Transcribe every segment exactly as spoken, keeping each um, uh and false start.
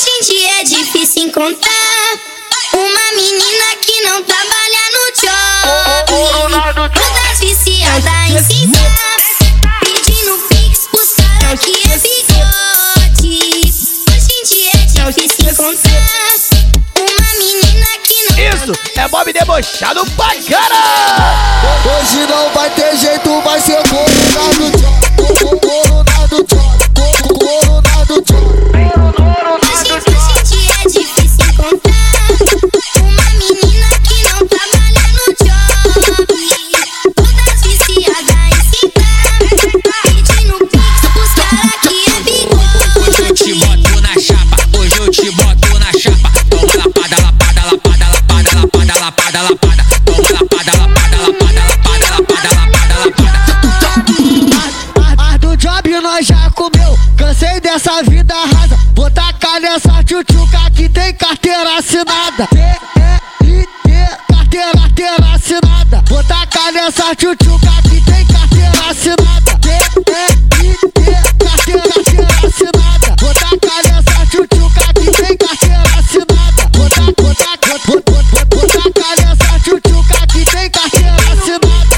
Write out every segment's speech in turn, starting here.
Hoje em dia é difícil encontrar uma menina que não trabalha no job. Todas viciadas em citar, pedindo pix pros caras que é bigode. Hoje em dia é difícil encontrar uma menina que não. Isso é Bob debochado pra cara. Hoje não vai ter jeito, vai ser corona do job, corona do job, corona do job. Hoje em dia é difícil encontrar uma menina que não trabalha no job. Todas viciadas em citar, pedindo pix pros caras que é bigode. Hoje eu te boto na chapa, hoje eu te boto na chapa. Toma lapada, lapada, lapada, lapada, lapada, lapada, lapada. Toma lapada, lapada, lapada, lapada, lapada, lapada, lapada. As do job nós já comeu, cansei dessa vida rasa. Vou tacar nessa tchutchuca que tem carteira assinada. Carteira, carteira assinada. Vou tacar nessa tchutchuca que tem carteira assinada. Carteira, carteira assinada. Vou tacar nessa tchutchuca que tem carteira assinada. Vou tacar, vou tacar, vou, vou, vou, vou tacar nessa tchutchuca que tem carteira assinada.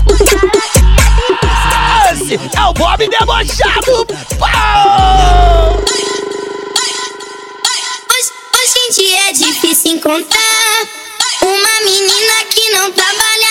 Esse é o Bob debochado. Pau! Hoje, hoje em dia é difícil encontrar uma menina que não trabalha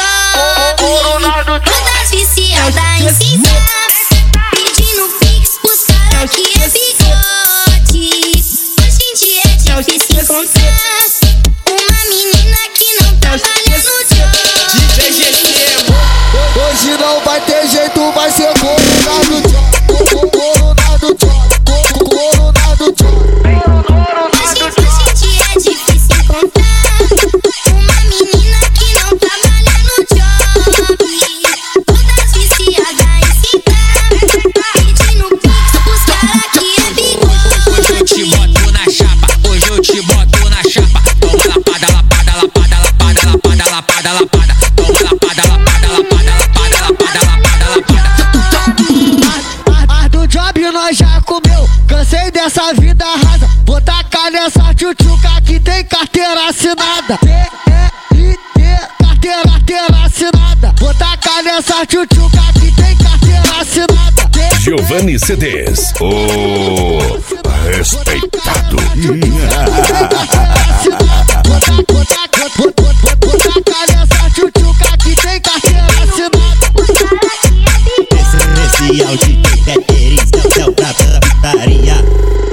no job. Todas viciadas em citar, pedindo pix pros caras que é bigode. Hoje em dia é difícil encontrar uma menina que não trabalha no job. Hoje não vai ter jeito, vai ser corona do job, corona do job, corona do job. Hoje, hoje em dia é difícil encontrar uma menina que não trabalha no job. Todas viciadas em citar, pedindo pix pros caras que é bigode. Hoje eu te boto na chapa, hoje eu te boto na chapa. Toma lapada, lapada, lapada, lapada, lapada, lapada, lapada. Toma lapada, lapada, lapada, lapada, lapada, lapada, lapada. As do job nós já comeu, cansei dessa vida rasa. Vou tacar nessa tchutchuca que tem carteira assinada. Carteira, carteira assinada. Vou tacar nessa tchutchuca que tem carteira assinada. Giovanni C Ds, o